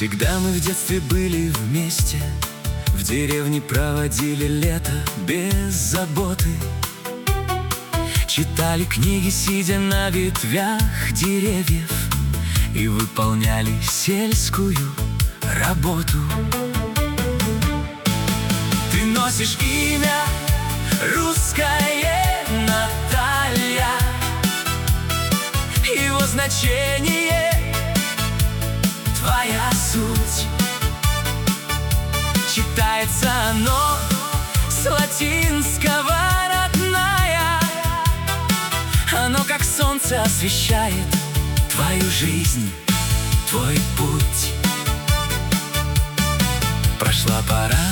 Всегда мы в детстве были вместе, в деревне проводили лето без заботы. Читали книги, сидя на ветвях деревьев, и выполняли сельскую работу. Ты носишь имя русское Наталья, его значение — твоя суть. Читается оно с латинского родная, оно как солнце освещает твою жизнь, твой путь. Прошла пора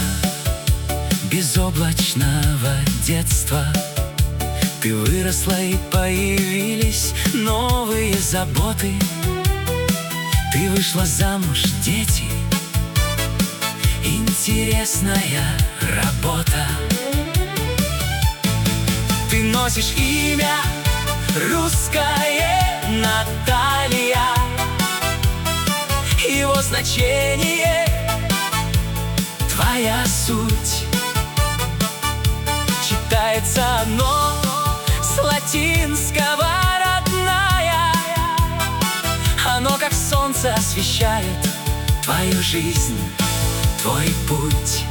безоблачного детства, ты выросла и появились новые заботы. Ты вышла замуж, дети, интересная работа. Ты носишь имя русское Наталья, его значение — твоя суть. Читается оно с латинского родная, оно как солнце освещает твою жизнь, твой путь.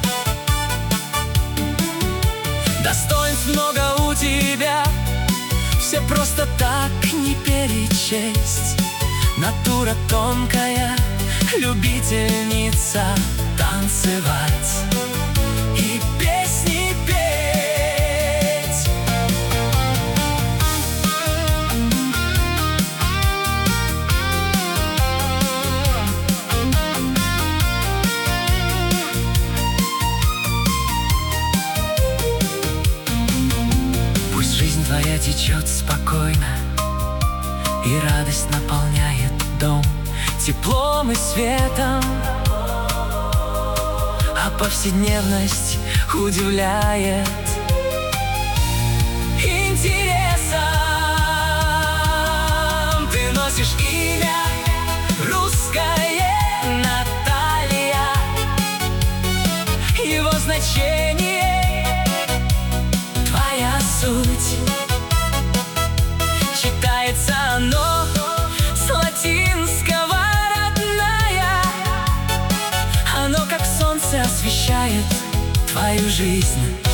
Достоинств много у тебя, все просто так не перечесть. Натура тонкая, любительница танцевать и песни петь. Пусть жизнь твоя течет спокойно, и радость наполняет дом теплом и светом, а повседневность удивляет интересом. Ты носишь имя русское Наталья, его значение — твоя суть. Читается оно с латинского родная, оно как солнце освещает твою жизнь,